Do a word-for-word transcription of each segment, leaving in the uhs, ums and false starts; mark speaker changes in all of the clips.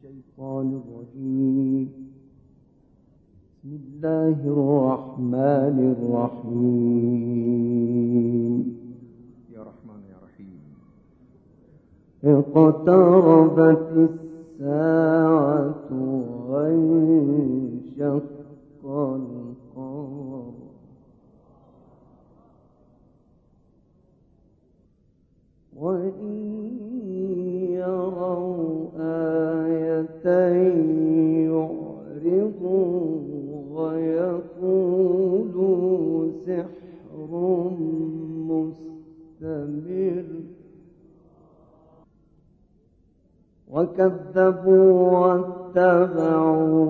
Speaker 1: الشيطان الرجيم. بسم الله الرحمن الرحيم.
Speaker 2: يا رحمن يا رحيم.
Speaker 1: اقتربت الساعة وانشق القمر وإن يروا آية يعرضوا ويقولوا سحر مستمر وكذبوا واتبعوا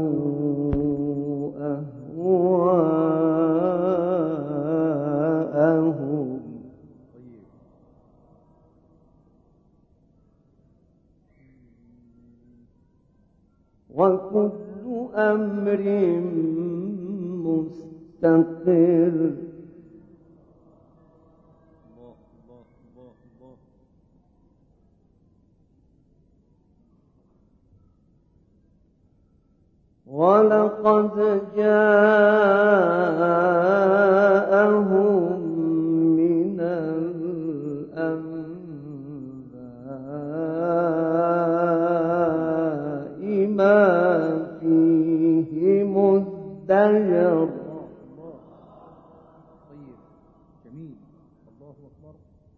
Speaker 1: أهواءهم وكل أمر مستقر ولقد جاءهم من الأنباء ما فيه مزدجر.
Speaker 2: طيب جميل. الله أكبر.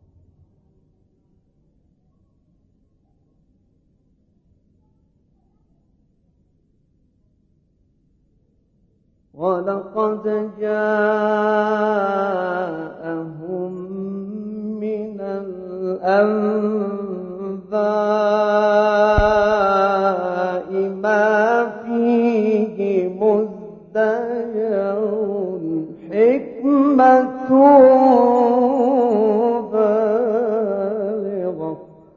Speaker 1: ولقد جاءهم من الأنباء ما فيه مزدجر حكمة بالغة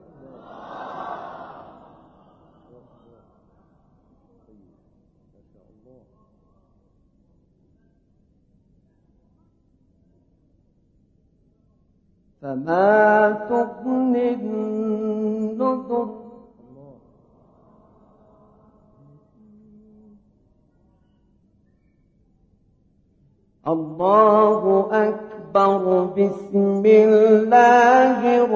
Speaker 1: فما تغني النذر الله أكبر. بسم الله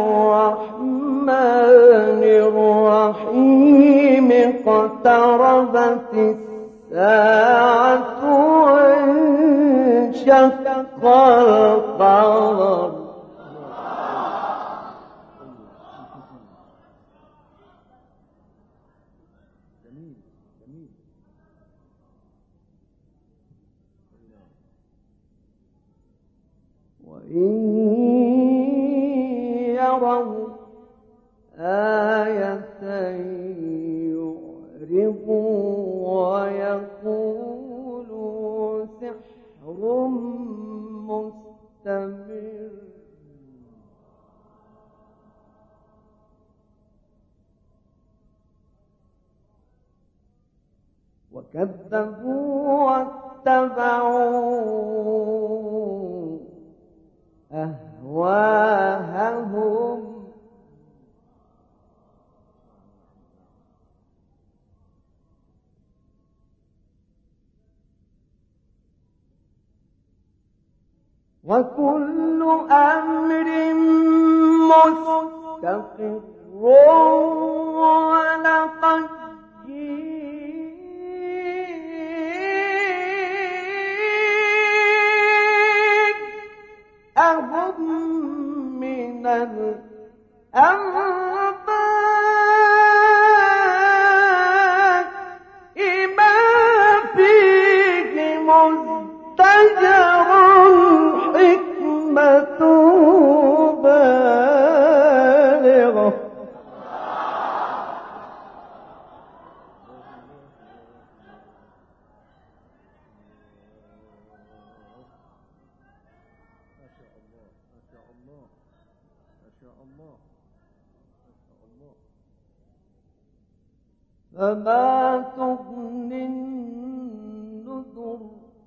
Speaker 1: الرحمن الرحيم. اقتربت الساعة وانشق القمر وإن يروا آية يعرضوا ويقولوا سحر مستمر وكذبوا واتبعوا أهواءهم وكل أمر مستقر ولقد جاءهم من الأنباء ما فيه مزدجر حكمة بالغة فما تغني النذر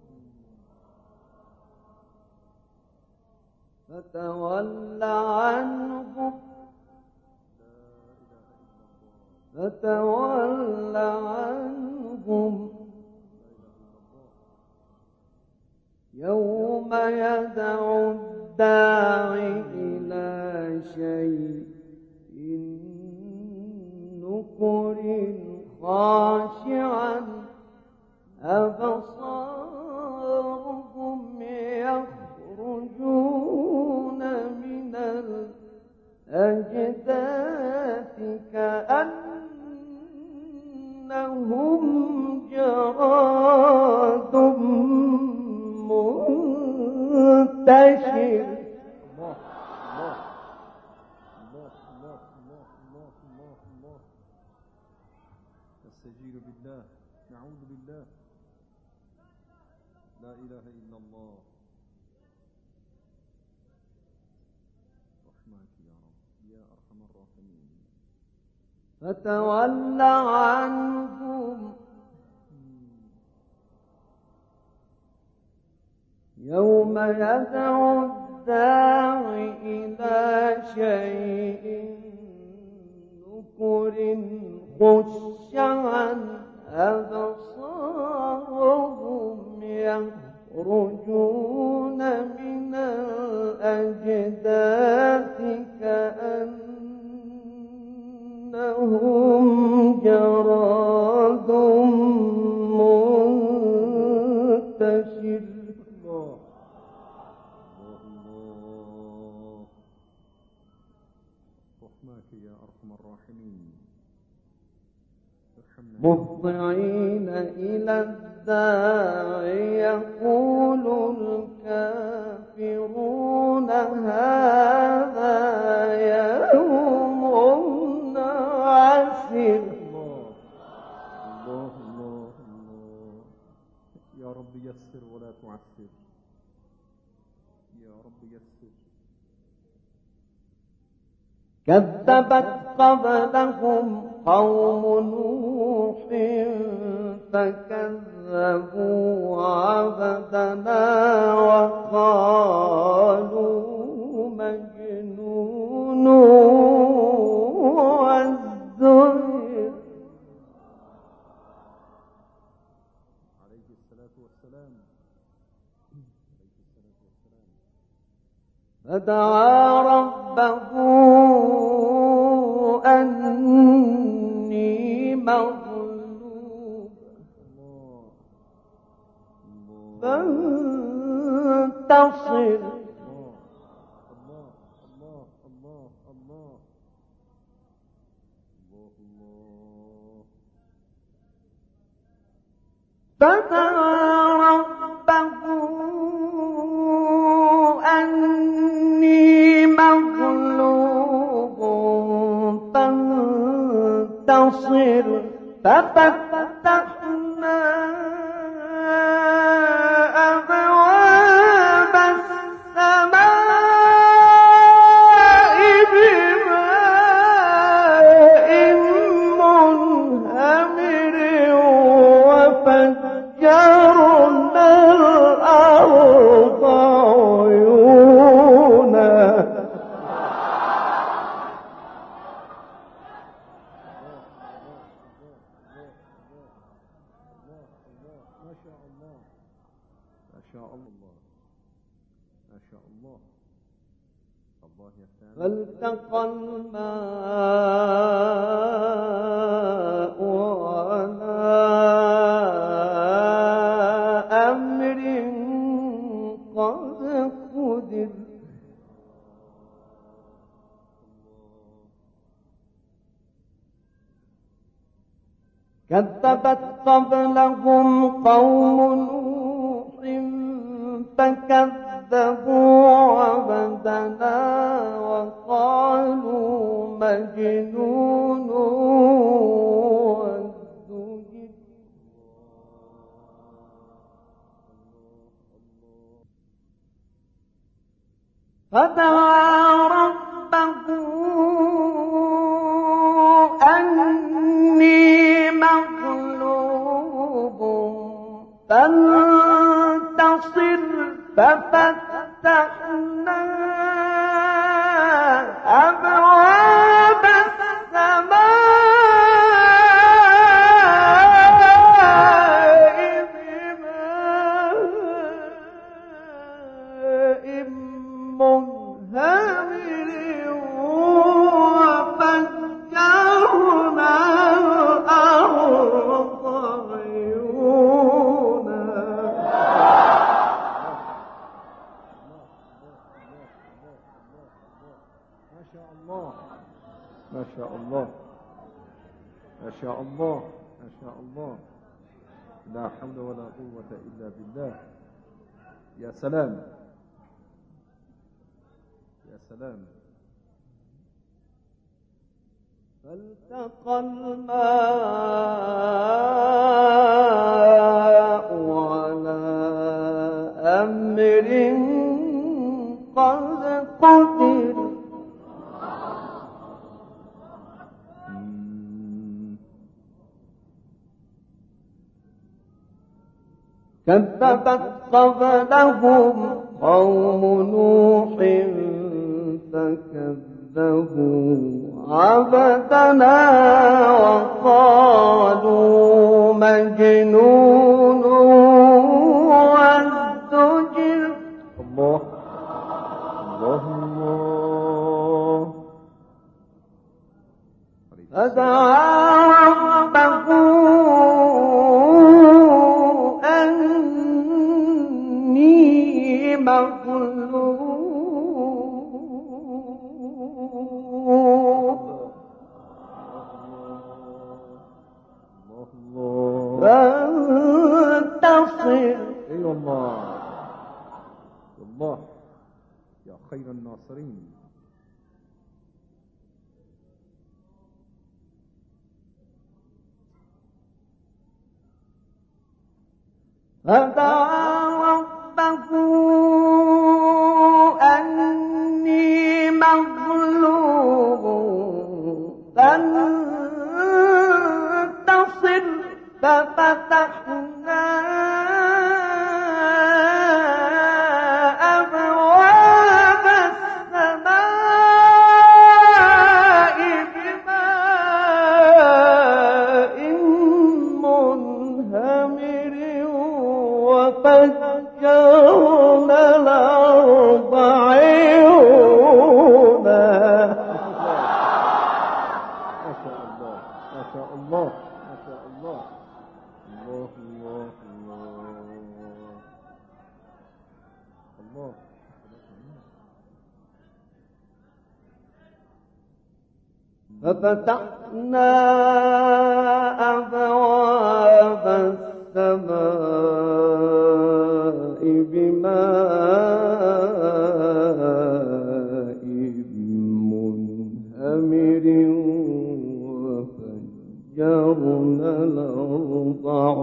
Speaker 1: فتول عنهم فتول خاشعا أبصارهم يخرجون من الأجداث كأنهم جراد منتشر.
Speaker 2: نستجير بالله، نعوذ بالله، لا إله إلا الله. رحمك يا رب يا أرحم الراحمين.
Speaker 1: فتول عنهم يوم يدعو الداعي إلى شيء نكر خش عن أبصارهم يخرجون من الأجداث كأنهم جراد منتشر.
Speaker 2: رحمك يا أرحم الراحمين.
Speaker 1: مهطعين إلى الداعي يقول الكافرون هذا يوم عسر.
Speaker 2: الله الله الله الله. يا رب يسر ولا تعسر، يا رب يسر.
Speaker 1: كذبت قبلهم قوم نوح فكذبوا عبدنا وقالوا مجنون وازدجر.
Speaker 2: عليه الصلاة والسلام.
Speaker 1: فدعا ربه أني مغلوب فانتصر. فدعا ربه أني مغلوب فانتصر. ففتحنا أبواب السماء بماء منهمر وفجرنا الأرض عيونا.
Speaker 2: ما شاء الله ما شاء الله ما شاء الله. الله يفتح.
Speaker 1: فالتقى الماء على أمر قد قدر. كذبت قبلهم قوم نوح فكذبوا عبدنا وقالوا مجنون وازدجر. فدعا ربه أني مغلوب فانتصر. ففتحنا أبواب السماء بماء منهمر وفجرنا
Speaker 2: شاء الله ما شاء الله لا حول ولا قوة إلا بالله يا سلام يا سلام
Speaker 1: فالتقى الماء على أمر قد قدر كذبت قبلهم قوم نوح فكذبوا عبدنا وقالوا مجنون وازدجر
Speaker 2: الله الله الله
Speaker 1: فدعا ربه أني مغلوب فانتصر.
Speaker 2: اي والله الله يا خير الناصرين.
Speaker 1: فدعا ربه أني مغلوب فانتصر ففتحنا أبواب السماء بماء منهمر وفجرنا الأرض عيونا.
Speaker 2: ما شاء الله ما شاء الله ما شاء الله الله الله الله الله
Speaker 1: ففتحنا أبواب السماء بماء منهمر وفجرنا الأرض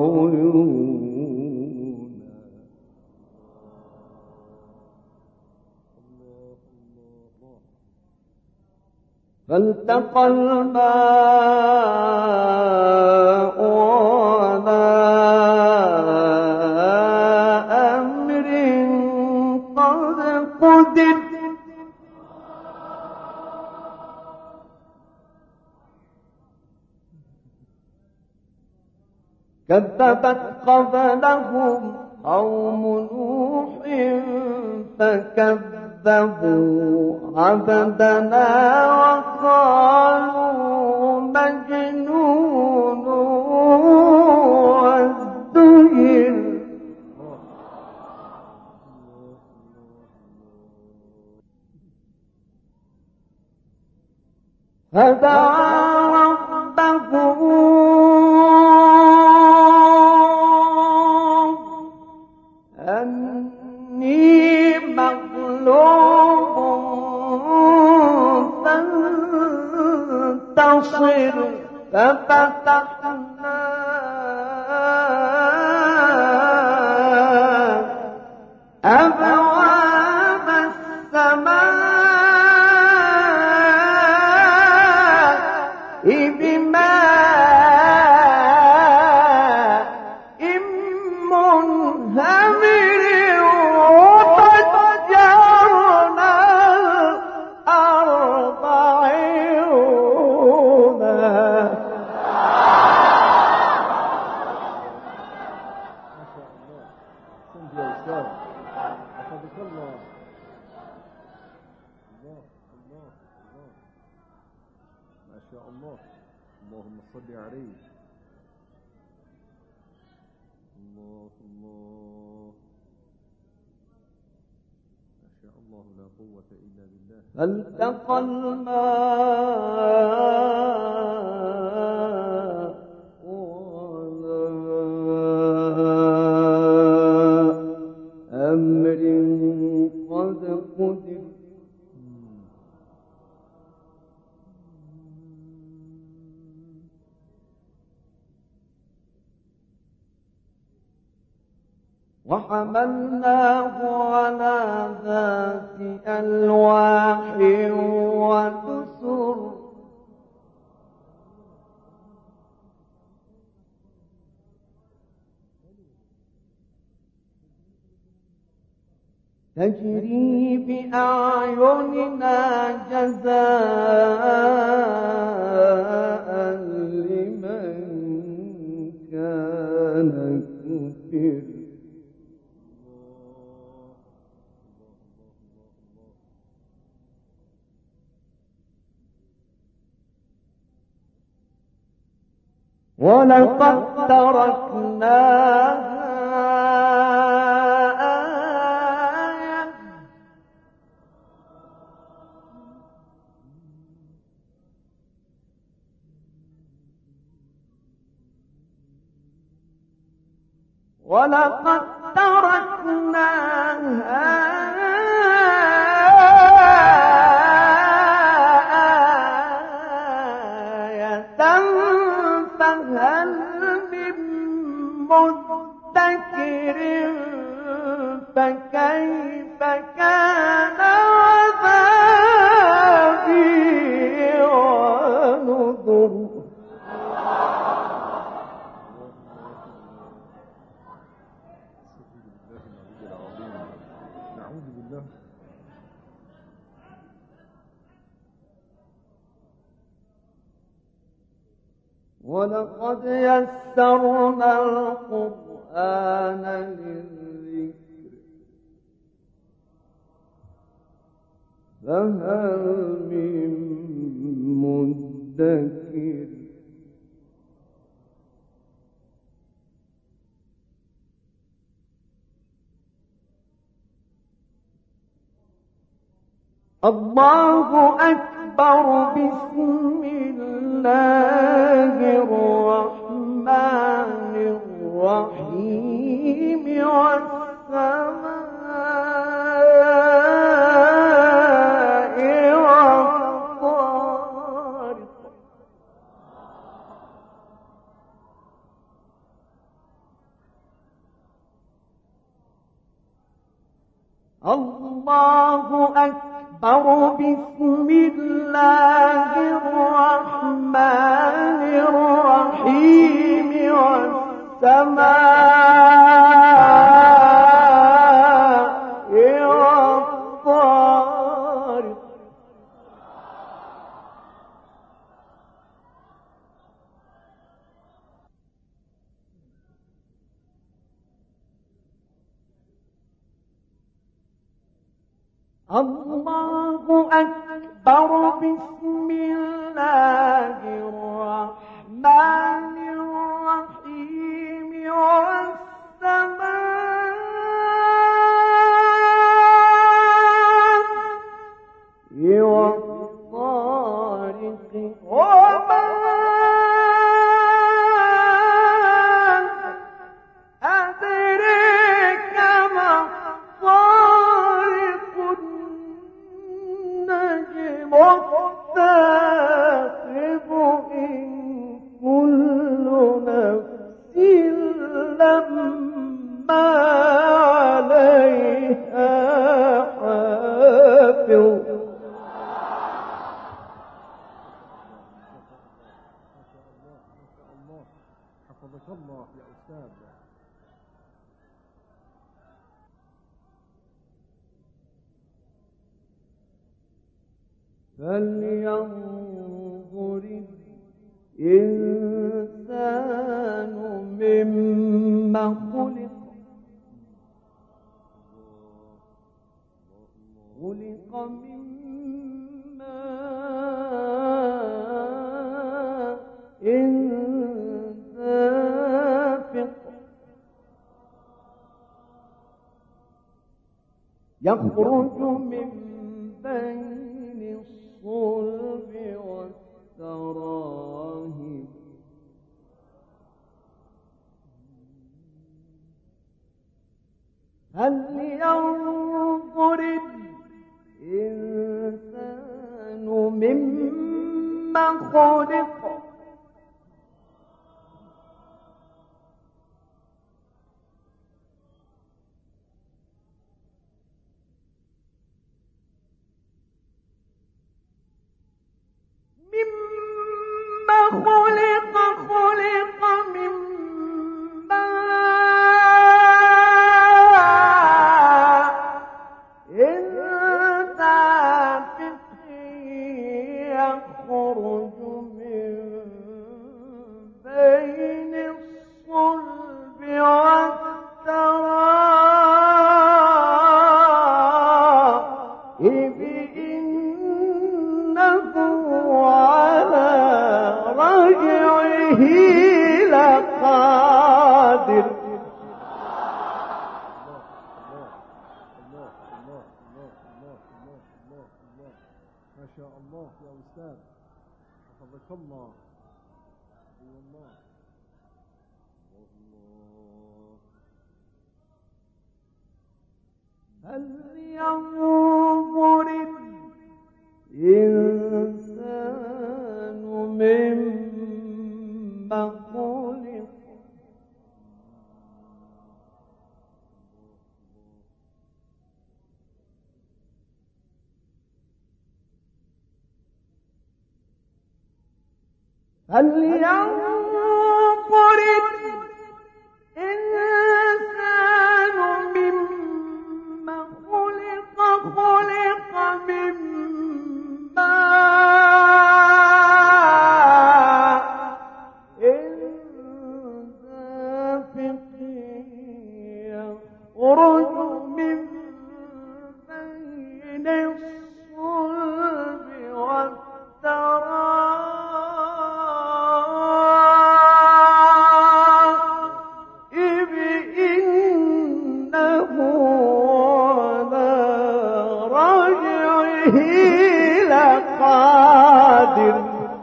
Speaker 1: عيونا. فالتقى الماء على أمر قد قدر كذبت قبلهم قوم نوح فكذبوا عبدنا وقالوا مجنون وازدجر. فدعا ربه أني مغلوب فانتصر ففتحنا أبواب السماء بماء منهمر وفجرنا الأرض عيونا.
Speaker 2: ما شاء الله اللهم صل عليه الله الله ما شاء الله لا قوة إلا بالله.
Speaker 1: فالتقى الماء وحملناه على ذات ألواح ودسر تجري بأعيننا جزاء لمن كان كفر. ولقد تركناها آية ولقد تركناها فهل من مدكر فكيف كان عذابي ونذر.
Speaker 2: نعوذ بالله.
Speaker 1: ولقد يسرنا القرآن للذكر فهل من مدكر. الله أكبر. بسم الله الرحمن الرحيم. والسماء والطارق. الله أكبر. بسم الله الرحمن الرحيم. والسماء والطارق. الله أكبر. بسم الله الرحمن الرحيم. والسماء والطارق. وما أدريك ما الطارق. النجم الثاقب. إن كل نفس لما عليها حافظ.
Speaker 2: حفظك الله يا أستاذ.
Speaker 1: فلينظر الإنسان مما خلق. خلق من ماء دافق. يخرج من بين الصلب والتراهب. هل ينظر الإنسان مما خلق. خلق خلق من ماء دافق يخرج من بين الصلب والترائب إنه على رجعه لقادر.
Speaker 2: ما شاء الله يا أستاذ، حفظك الله. أي والله.
Speaker 1: هل ينظر الإنسان مما خلق هل ينظر الإنسان مما خلق خلق من ماء دافق يخرج من بين الصلب والترائب إنه على رجعه لقادر.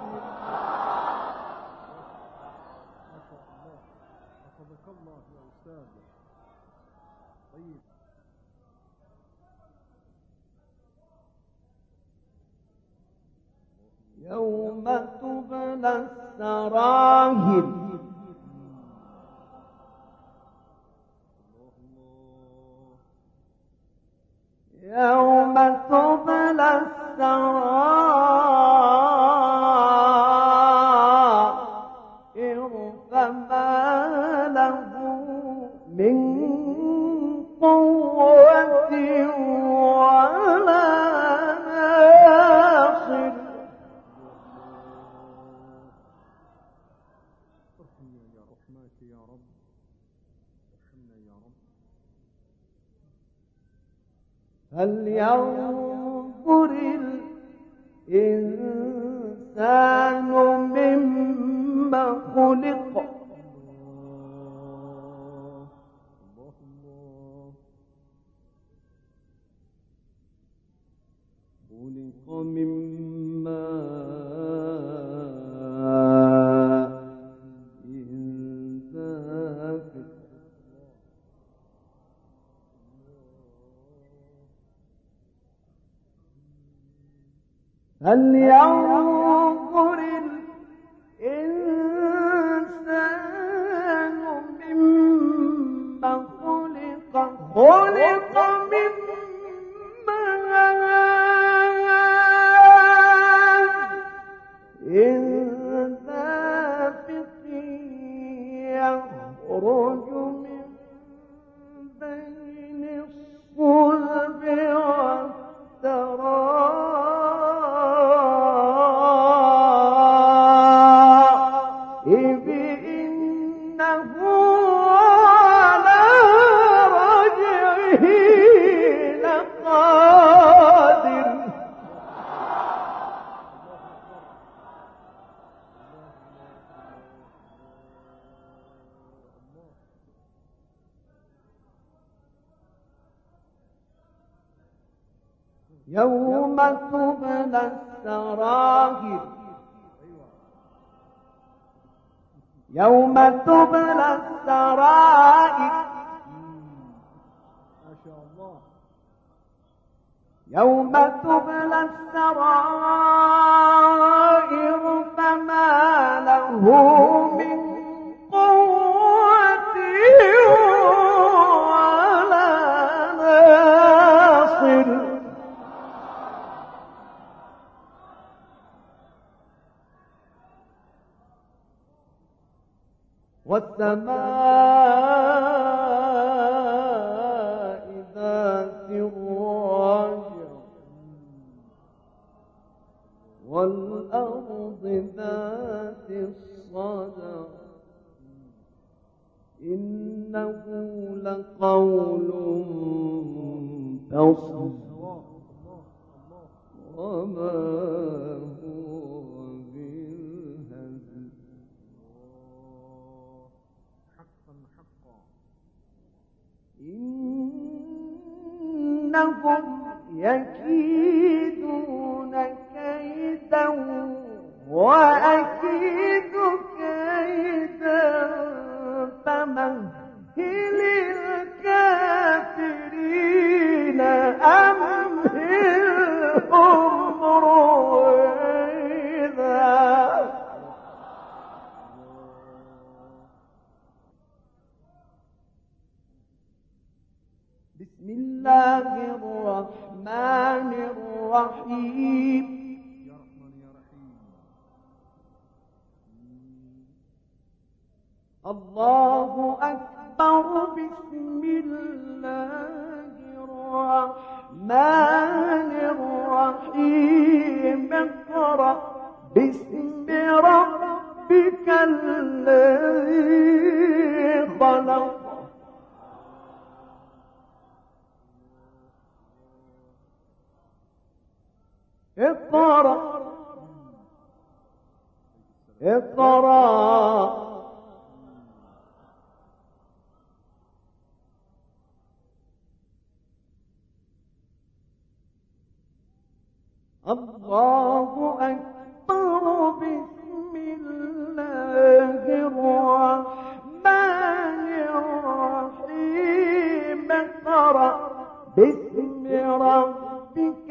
Speaker 2: حفظك الله يا أستاذ. طيب.
Speaker 1: يوم تبلى السراهر يوم تبلى السرائر فما له من قوة ولا ناصر.
Speaker 2: ارحمنا يا رحمك يا رب، ارحمنا يا رب.
Speaker 1: هل ينظر الإنسان مما خلق خلق من ماء دافق هل ينظر الإنسان مما خلق خلق من ماء دافق يخرج من بين الصلب والترائب إنه على رجعه لقادر. يوم تبلى السرائر يوم تبلى السرائر
Speaker 2: ما شاء الله.
Speaker 1: يوم تبلى السرائر فما له من قوة ولا ناصر. والسماء ذات الرجع والأرض ذات الصدع إنه لقول فصل وما هو بالهزل
Speaker 2: حقا حقا
Speaker 1: إنهم يكيدون كيدا وأكيد كيدا فمهل الكافرين أمهلهم رويدا. بسم الله الرحمن الرحيم.
Speaker 2: يا رحمن يا رحيم.
Speaker 1: الله أكبر. بسم الله الرحمن الرحيم. اقرأ باسم ربك الذي خلق. اقرأ اقرأ الله أكبر. بسم الله الرحمن الرحيم. اقرأ باسم ربك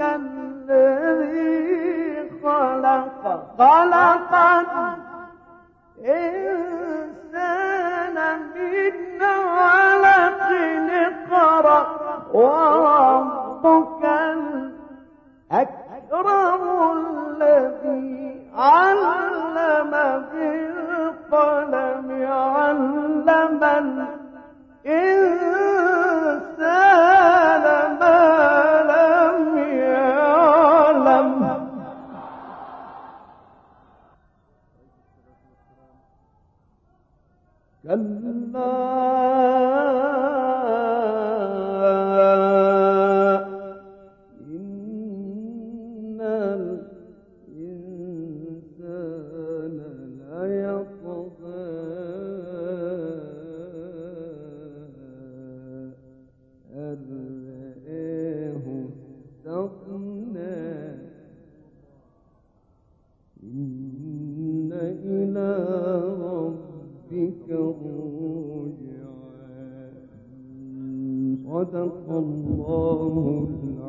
Speaker 1: الذي خلق. خلق الإنسان من علق. اقرأ وربك الأكرم الذي علم بالقلم. علم الإنسان ما لم يعلم. كلا إن الإنسان ليطغى أن رآه استغنى. إن إلى ربك الرجعى. صدق الله العظيم.